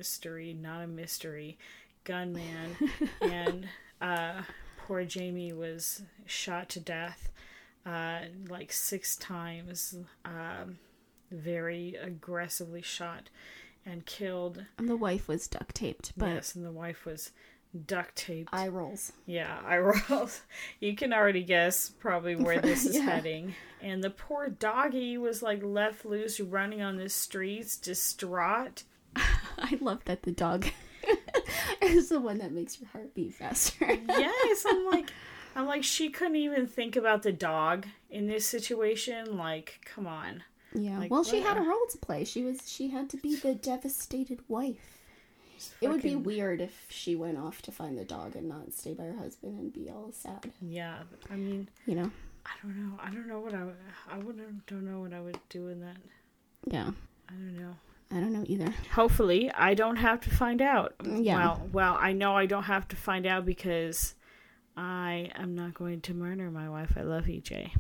gunman, and poor Jamie was shot to death 6 times, very aggressively shot and killed. And the wife was duct taped. Yes, and the wife was duct taped. Eye rolls. Yeah, eye rolls. You can already guess probably where this is heading. And the poor doggy was left loose running on the streets, distraught. I love that the dog is the one that makes your heart beat faster. Yes, I'm like, she couldn't even think about the dog in this situation. Come on. Yeah. Well, she had a role to play. She had to be the devastated wife. It would be weird if she went off to find the dog and not stay by her husband and be all sad. Yeah, I mean, I don't know. I don't know what don't know what I would do in that. Yeah. I don't know. I don't know either. Hopefully, I don't have to find out. Yeah. Well, I know I don't have to find out because I am not going to murder my wife. I love EJ.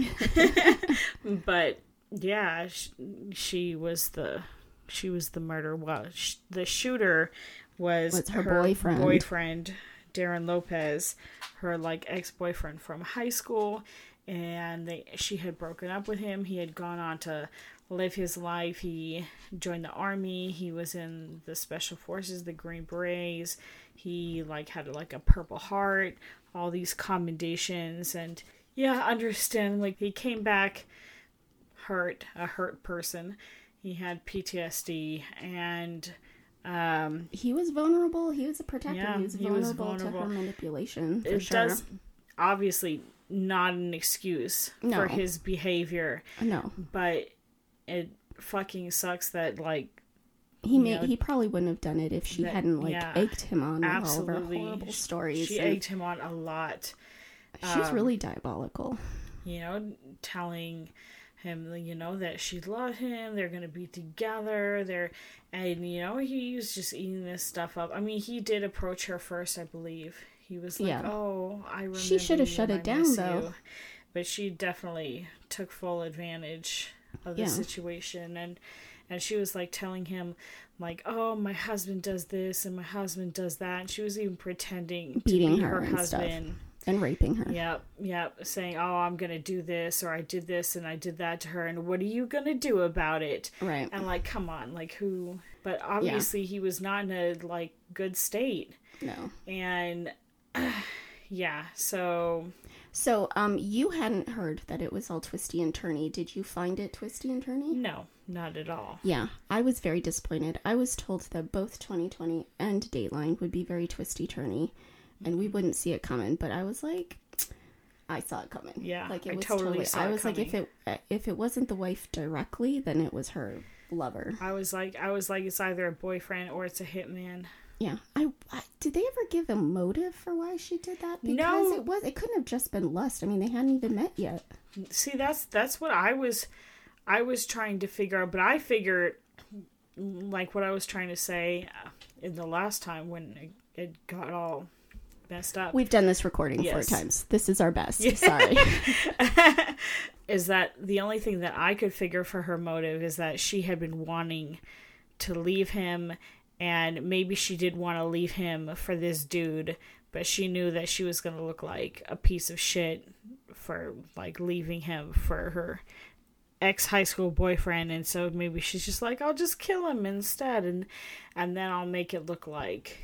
But yeah, she was the murderer. Well, the shooter was her boyfriend, Darren Lopez, her ex-boyfriend from high school, and she had broken up with him. He had gone on to live his life. He joined the army. He was in the special forces, the Green Berets. He had a Purple Heart, all these commendations, and understand he came back a hurt person. He had PTSD, and he was vulnerable. He was a protector. Yeah, he was vulnerable to her manipulation. For sure. Does obviously not an excuse for his behavior. No, but it fucking sucks that he probably wouldn't have done it if she hadn't like egged him on with all of her horrible stories. She egged him on a lot. She's really diabolical. Telling him, that she loved him, they're gonna be together, and he was just eating this stuff up. I mean, he did approach her first, I believe. He was like, "Oh, I remember." She should have shut it down, though. But she definitely took full advantage of the situation, and she was like telling him, like, "Oh, my husband does this and my husband does that," and she was even pretending beating to be her husband. Stuff. And raping her. Yep. Saying, "Oh, I'm going to do this, or I did this and I did that to her, and what are you going to do about it?" Right. And, like, come on, like, who? But obviously he was not in a, like, good state. No. And, so... So, you hadn't heard that it was all twisty and turny. Did you find it twisty and turny? No, not at all. Yeah, I was very disappointed. I was told that both 2020 and Dateline would be very twisty-turny. And we wouldn't see it coming, but I was like, I saw it coming. Yeah, like it was totally saw it coming. I was like, if it wasn't the wife directly, then it was her lover. I was like, it's either a boyfriend or it's a hitman. Yeah, did they ever give a motive for why she did that? Because no, it couldn't have just been lust. I mean, they hadn't even met yet. See, that's what I was trying to figure out, but I figured, like what I was trying to say in the last time when it got all messed up. We've done this recording 4 times. This is our best. Sorry. Is that the only thing that I could figure for her motive is that she had been wanting to leave him, and maybe she did want to leave him for this dude, but she knew that she was going to look like a piece of shit for like leaving him for her ex-high school boyfriend, and so maybe she's just like, I'll just kill him instead, and then I'll make it look like,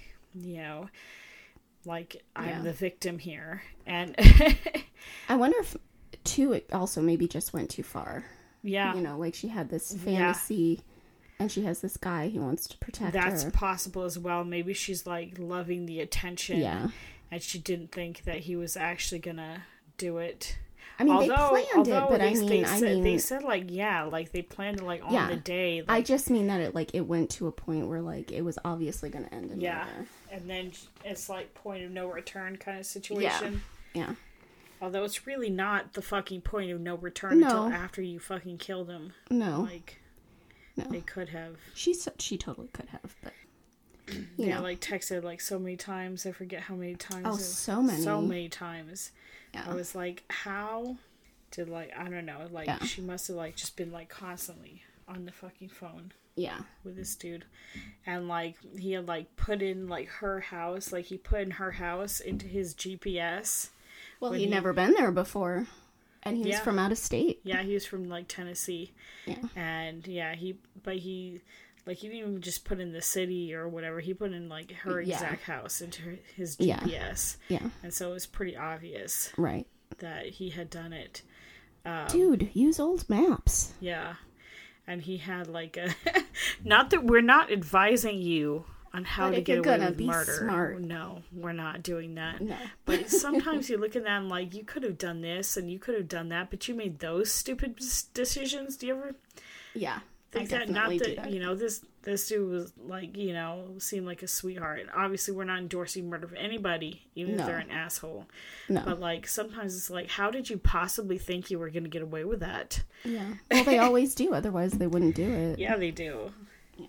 like I'm the victim here. And I wonder if too it also maybe just went too far. Yeah. Like she had this fantasy and she has this guy who wants to protect her. That's possible as well. Maybe she's like loving the attention. Yeah. And she didn't think that he was actually gonna do it. I mean, they planned it, but they said like they planned it like on the day. Like, I just mean that it went to a point where like it was obviously going to end in murder. And then it's like point of no return kind of situation. Yeah. Although it's really not the fucking point of no return until after you fucking killed him. No. They could have. She totally could have, but you know. Like texted like so many times. I forget how many times. Oh, so many. So many times. Yeah. I was like, how did I don't know, she must have just been constantly on the fucking phone. Yeah. With this dude. And he had put in her house, he put in her house into his GPS. Well, he'd never been there before. And he was from out of state. Yeah, he was from Tennessee. Yeah. And he didn't even just put in the city or whatever. He put in her exact house into his GPS. Yeah. And so it was pretty obvious. Right. That he had done it. Dude, use old maps. Yeah. And he had a... Not that we're not advising you on how to get away with murder. Smart. No, we're not doing that. No. But sometimes you look at that and you could have done this and you could have done that, but you made those stupid decisions. Do you ever... Yeah. Think that not that this dude was seemed like a sweetheart. Obviously, we're not endorsing murder of anybody, even if they're an asshole. No. But sometimes it's how did you possibly think you were going to get away with that? Yeah. Well, they always do. Otherwise, they wouldn't do it. Yeah, they do. Yeah.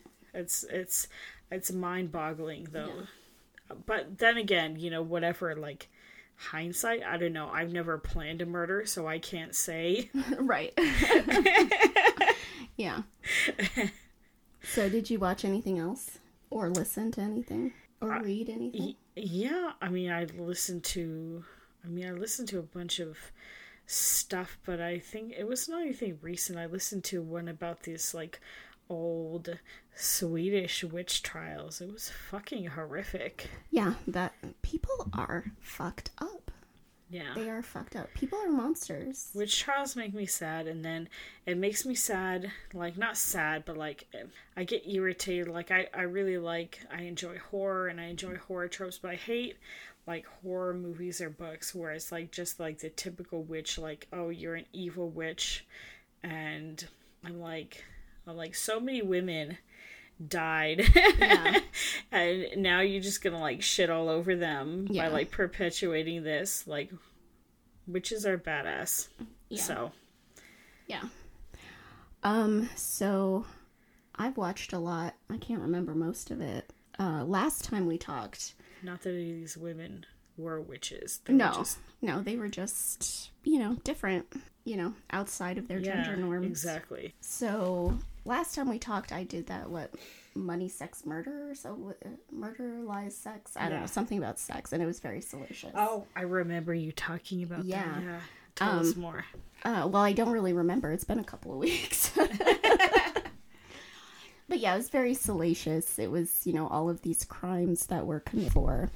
It's mind-boggling though. Yeah. But then again, whatever hindsight, I don't know. I've never planned a murder, so I can't say. Right. Yeah. So did you watch anything else? Or listen to anything? Or read anything? Yeah. I mean, I listened to a bunch of stuff, but I think it was not anything recent. I listened to one about these old Swedish witch trials. It was fucking horrific. Yeah, that people are fucked up. Yeah. They are fucked up. People are monsters. Witch trials make me sad, and then it makes me sad, not sad, but I get irritated. I really I enjoy horror, and I enjoy horror tropes, but I hate horror movies or books where it's just the typical witch, oh, you're an evil witch, and I'm so many women died. Yeah. And now you're just gonna, like, shit all over them Yeah. by, like, perpetuating this. Like, witches are badass. Yeah. So. Yeah. So I've watched a lot. I can't remember most of it. Last time we talked. Not that any of these women were witches. No, they were just, different, outside of their gender norms. Exactly. So last time we talked, I did that, money, sex, murder, murder, lies, sex. I don't know, something about sex, and it was very salacious. Oh, I remember you talking about that. Yeah. Tell us more. Well, I don't really remember. It's been a couple of weeks. But yeah, it was very salacious. It was, all of these crimes that were committed for,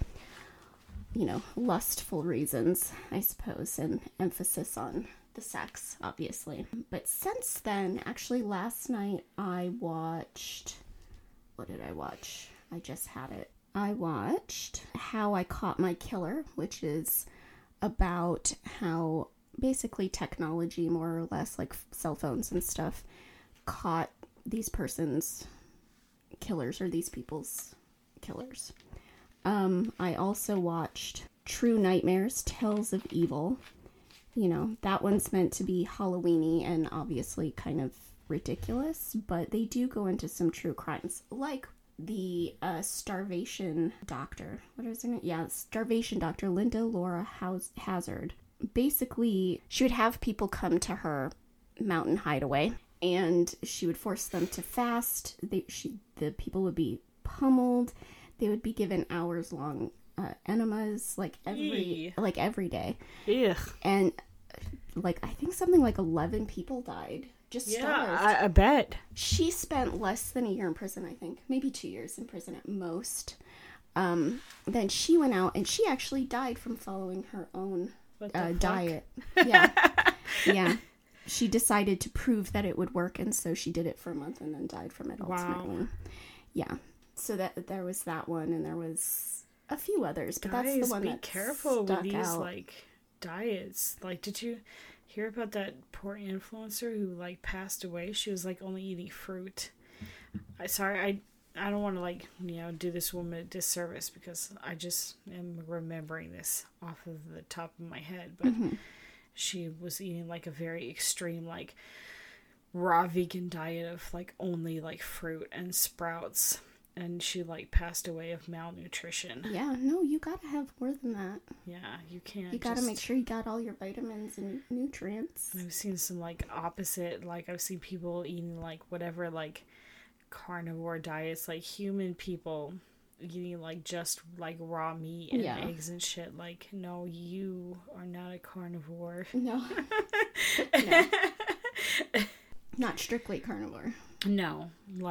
lustful reasons, I suppose, and emphasis on the sex, obviously. But since then, actually last night I watched... What did I watch? I just had it. I watched How I Caught My Killer, which is about how basically technology, more or less, like cell phones and stuff, caught these person's killers, or these people's killers. I also watched True Nightmares, Tales of Evil. That one's meant to be Halloween-y and obviously kind of ridiculous, but they do go into some true crimes, like the starvation doctor. What is her name? Yeah, starvation doctor, Linda Laura Hazard. Basically, she would have people come to her mountain hideaway, and she would force them to fast. The people would be pummeled. They would be given hours-long enemas, every day. Ugh. And I think something like 11 people died. Just starved. I bet. She spent less than a year in prison, I think. Maybe 2 years in prison at most. Then she went out, and she actually died from following her own diet. Yeah. Yeah. She decided to prove that it would work, and so she did it for a month and then died from it ultimately. Wow. Yeah. So that there was that one, and there was a few others, but Guys, that's the one be that careful with these out. Diets. Did you hear about that poor influencer who passed away? She was only eating fruit. I don't want to do this woman a disservice, because I just am remembering this off of the top of my head, but she was eating a very extreme raw vegan diet of only fruit and sprouts, and she passed away of malnutrition. Yeah, no, you gotta have more than that. Yeah, you can't. You gotta make sure you got all your vitamins and nutrients. I've seen some opposite, I've seen people eating whatever carnivore diets, human people eating just raw meat and eggs and shit. No, you are not a carnivore. No. No. Not strictly carnivore. No,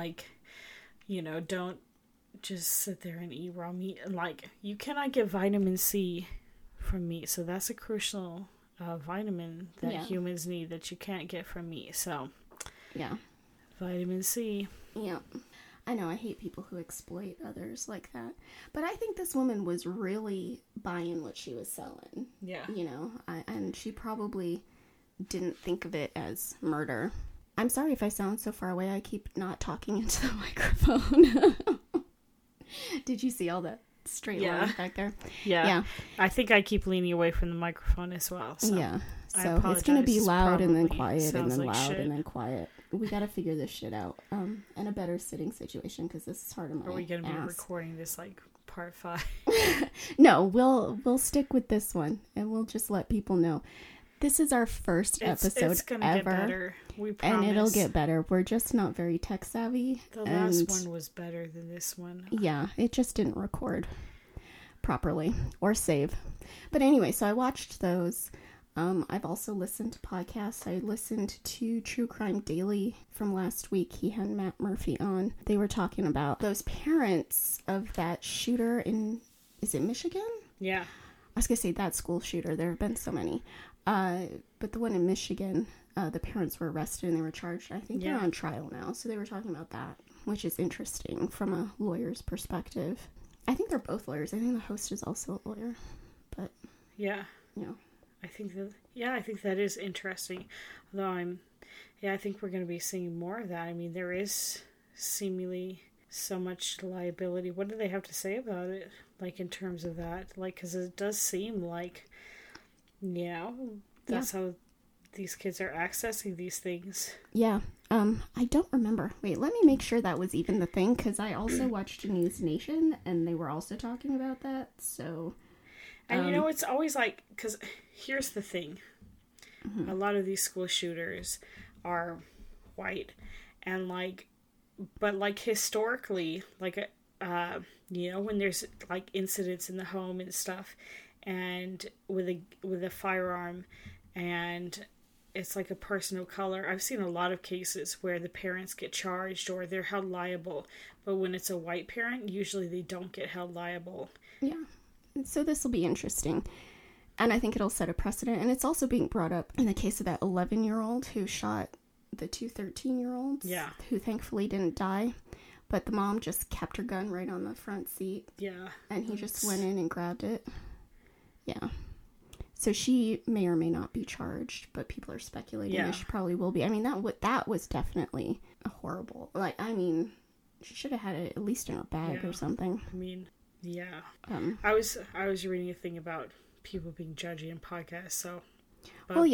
don't just sit there and eat raw meat. You cannot get vitamin C from meat, so that's a crucial vitamin that humans need that you can't get from meat. So, yeah, vitamin C. Yeah, I know. I hate people who exploit others like that. But I think this woman was really buying what she was selling. Yeah, and she probably didn't think of it as murder. I'm sorry if I sound so far away. I keep not talking into the microphone. Did you see all that straight lines back there? Yeah. I think I keep leaning away from the microphone as well. So yeah. So it's going to be loud and then quiet and then loud and then quiet. We got to figure this shit out. And a better sitting situation, because this is hard on my ass. Are we going to be recording this part 5? No, we'll stick with this one, and we'll just let people know. This is our first episode it's gonna ever. Get better. We promise. And it'll get better. We're just not very tech savvy. The last one was better than this one. Yeah, it just didn't record properly or save. But anyway, so I watched those. I've also listened to podcasts. I listened to True Crime Daily from last week. He had Matt Murphy on. They were talking about those parents of that shooter in, is it Michigan? Yeah. I was going to say that school shooter. There have been so many. But the one in Michigan, the parents were arrested and they were charged. I think they're on trial now. So they were talking about that, which is interesting from a lawyer's perspective. I think they're both lawyers. I think the host is also a lawyer. But yeah. I think that is interesting. Although I think we're going to be seeing more of that. I mean, there is seemingly so much liability. What do they have to say about it? Like, in terms of that? Like, because it does seem like, that's how these kids are accessing these things. Yeah. I don't remember. Wait, let me make sure that was even the thing, because I also watched News Nation, and they were also talking about that, so... And it's always like, because here's the thing. Mm-hmm. A lot of these school shooters are white, and but historically, when there's like incidents in the home and stuff, and with a firearm, and it's like a person of color, I've seen a lot of cases where the parents get charged or they're held liable, but when it's a white parent, usually they don't get held liable. Yeah. So this will be interesting. And I think it'll set a precedent. And it's also being brought up in the case of that 11-year-old who shot the two 13-year-olds. Yeah. Who thankfully didn't die. But the mom just kept her gun right on the front seat. Yeah. And he just went in and grabbed it. Yeah. So she may or may not be charged, but people are speculating that she probably will be. I mean, that was definitely a horrible... she should have had it at least in her bag or something. I mean... Yeah. I was reading a thing about people being judgy in podcasts, so... with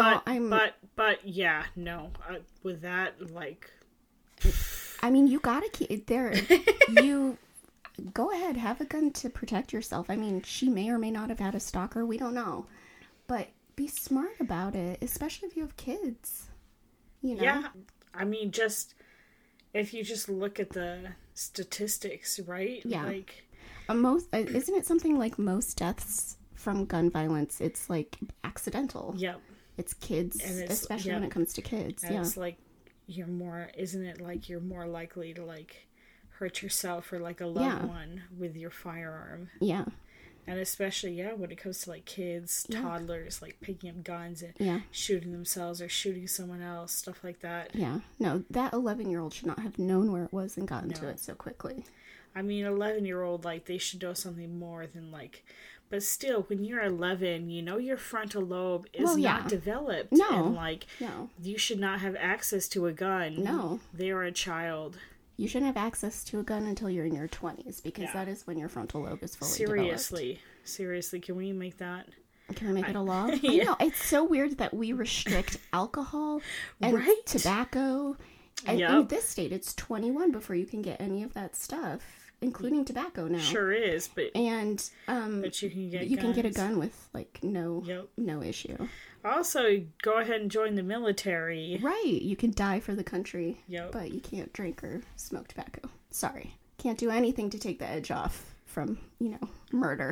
that, like... I mean, you gotta keep... you... Go ahead, have a gun to protect yourself. I mean, she may or may not have had a stalker, we don't know. But be smart about it, especially if you have kids. Yeah, I mean, if you just look at the statistics, right? Yeah. Isn't it something like most deaths from gun violence, it's like accidental? Yep. It's kids, especially when it comes to kids. And it's like you're more likely to like hurt yourself or like a loved one with your firearm. Yeah. And especially, when it comes to like kids, toddlers, like picking up guns and shooting themselves or shooting someone else, stuff like that. Yeah. No, that 11-year-old should not have known where it was and gotten to it so quickly. I mean, 11-year-old, like, they should know something more than, but still, when you're 11, your frontal lobe is not developed. No. And, you should not have access to a gun. No. They're a child. You shouldn't have access to a gun until you're in your 20s, because that is when your frontal lobe is fully developed. Seriously, can we make that? Can we make it a law? I know, it's so weird that we restrict alcohol and tobacco. And in this state, it's 21 before you can get any of that stuff, including tobacco now. Sure is, but but you can can get a gun with like no issue. Also, go ahead and join the military. Right, you can die for the country. Yep. But you can't drink or smoke tobacco. Sorry, can't do anything to take the edge off from murder.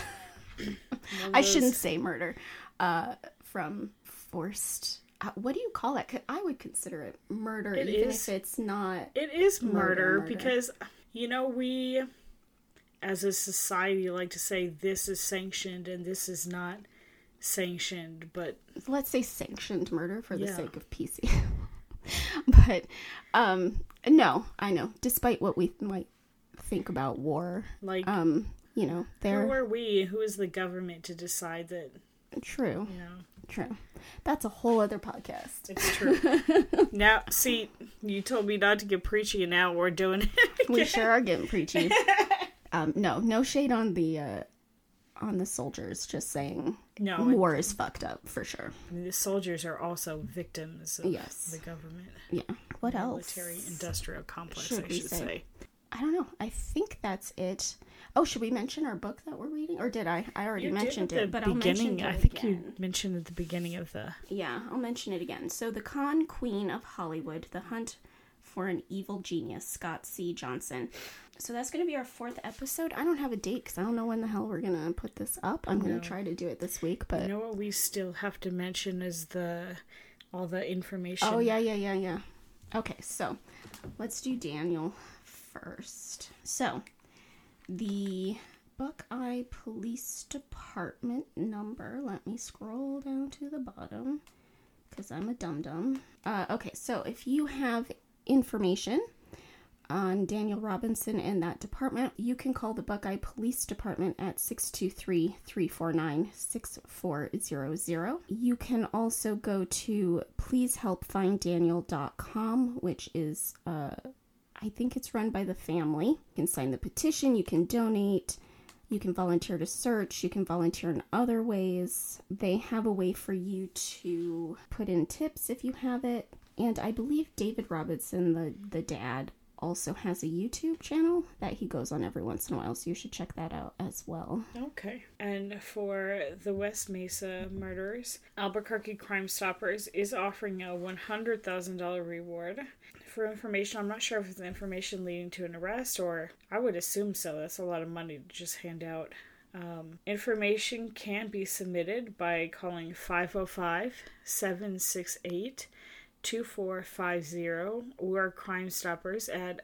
I shouldn't say murder. From forced. What do you call that? 'Cause I would consider it murder, if it's not. It is murder because, we, as a society, like to say this is sanctioned and this is not sanctioned, but... Let's say sanctioned murder for the sake of PC. But, no, I know. Despite what we might think about war, who are we? Who is the government to decide that? True. True. That's a whole other podcast. It's true. Now, see, you told me not to get preachy, and now we're doing it again. We sure are getting preachy. No shade on the soldiers. Just saying, war is fucked up for sure. I mean, the soldiers are also victims of the government. Yeah. What else? Military-industrial complex, I should say. I don't know. I think that's it. Oh, should we mention our book that we're reading? Or did I? I already mentioned it, but I'll mention it again. I think you mentioned at the beginning of the... Yeah, I'll mention it again. So, The Con Queen of Hollywood, The Hunt for an Evil Genius, Scott C. Johnson. So that's going to be our 4th episode. I don't have a date because I don't know when the hell we're going to put this up. I'm going to try to do it this week, but... You know what we still have to mention is all the information. Oh, yeah. Okay, so let's do Daniel first. So... The Buckeye Police Department number. Let me scroll down to the bottom because I'm a dum-dum. Okay, so if you have information on Daniel Robinson and that department, you can call the Buckeye Police Department at 623-349-6400. You can also go to pleasehelpfinddaniel.com, which is I think it's run by the family. You can sign the petition, you can donate, you can volunteer to search, you can volunteer in other ways. They have a way for you to put in tips if you have it. And I believe David Robinson, the dad, also has a YouTube channel that he goes on every once in a while, so you should check that out as well. Okay. And for the West Mesa murders, Albuquerque Crime Stoppers is offering a $100,000 reward. For information, I'm not sure if it's information leading to an arrest, or I would assume so. That's a lot of money to just hand out. Information can be submitted by calling 505-768-2450 or Crime Stoppers at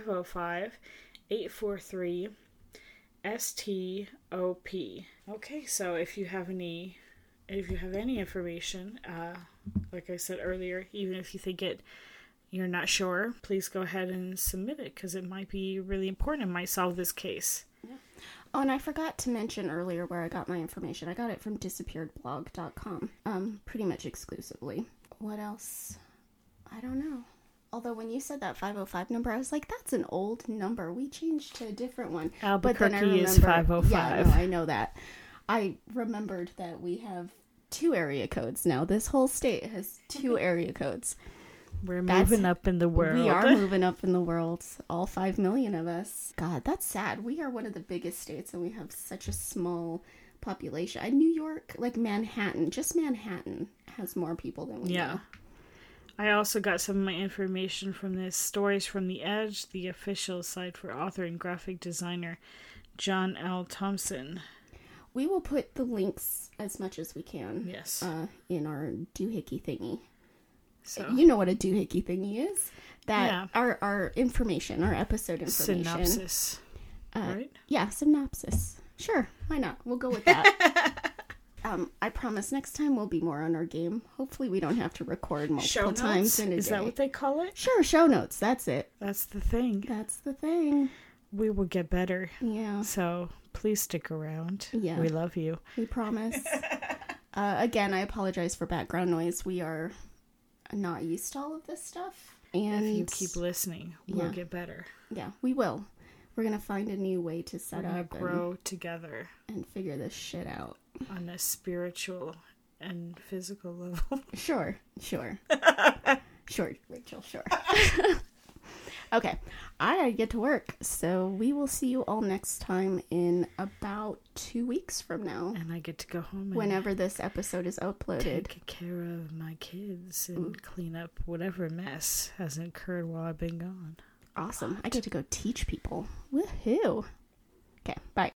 505-843-STOP. Okay, so if you have any information, like I said earlier, even if you think you're not sure, please go ahead and submit it, because it might be really important. It might solve this case. Yeah. Oh, and I forgot to mention earlier where I got my information. I got it from disappearedblog.com, pretty much exclusively. What else? I don't know. Although when you said that 505 number, I was like, that's an old number. We changed to a different one. Albuquerque is 505. Yeah, no, I know that. I remembered that we have 2 area codes now. This whole state has 2 area codes. We're moving up in the world. We are moving up in the world. All 5 million of us. God, that's sad. We are one of the biggest states, and we have such a small population. New York, like Manhattan, just Manhattan has more people than we do. I also got some of my information from this Stories from the Edge, the official site for author and graphic designer John L. Thompson. We will put the links as much as we can. Yes. In our doohickey thingy. So you know what a doohickey thingy is? Our information, our episode information. Synopsis. Right? Yeah, synopsis. Sure, why not? We'll go with that. I promise next time we'll be more on our game. Hopefully we don't have to record multiple times in a day. Is that what they call it? Sure, show notes. That's it. That's the thing. That's the thing. We will get better. Yeah. So please stick around. Yeah. We love you. We promise. Again, I apologize for background noise. We are not used to all of this stuff. And if you keep listening, we'll get better. Yeah, we will. We're going to find a new way to set up. We're going to grow together. And figure this shit out. On a spiritual and physical level. Sure. Sure, Rachel, sure. Okay, I gotta get to work, so we will see you all next time in about 2 weeks from now. And I get to go home whenever this episode is uploaded. Take care of my kids and clean up whatever mess has occurred while I've been gone. Awesome. I get to go teach people. Woohoo. Okay, bye.